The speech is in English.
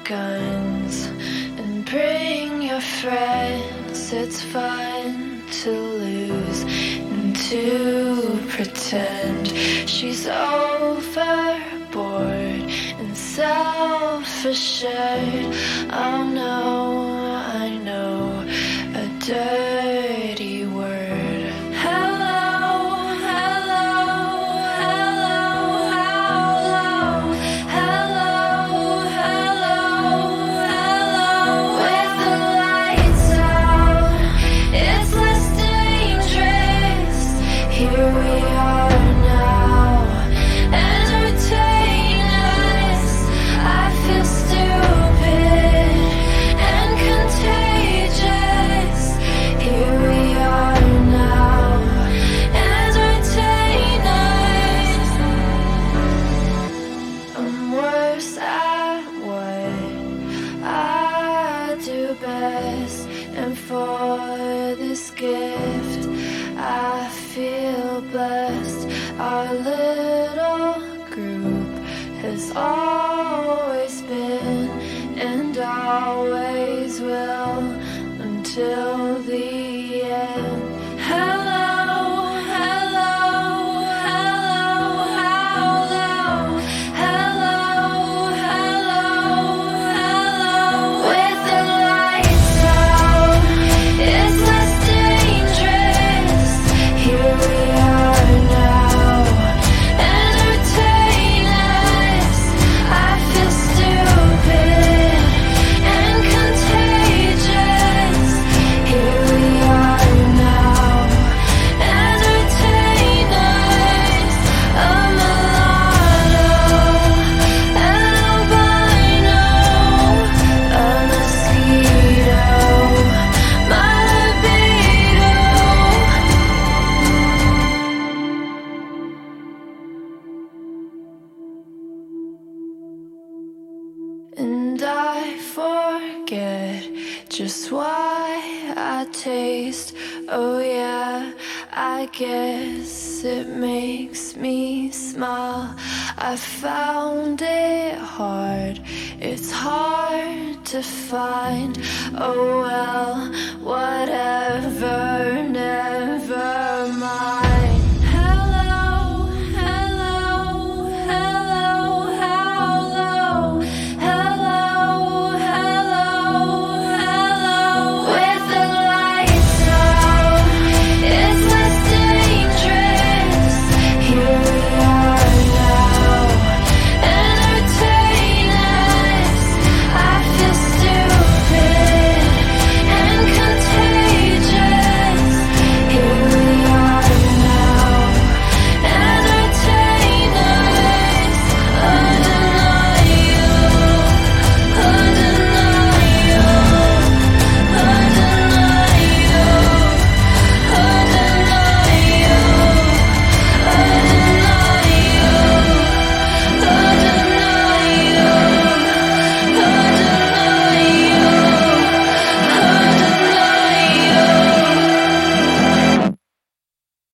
guns and bring your friends. It's fun to lose and to pretend she's overboard and self-assured. Oh no, I know a dirty word. Hello, hello, hello, hello, hello, hello. With the lights out, it's less dangerous. Here we are now, entertain us. I feel stupid and contagious. Here we are now, entertain us. I'm worse at what I do best, and for this gift I feel blessed. Our little group has always been and always will until the end. Hello, hello, hello, hello, hello, hello. With the lights out, it's less dangerous. Here we are now, entertain us. I feel stupid and contagious. Here we are now, entertain us. A mulatto, an albino, a mosquito, my libido. And I forget just why I taste. Oh yeah, I guess it makes me smile. I found it hard, it's hard to find. Oh well, whatever, never mind.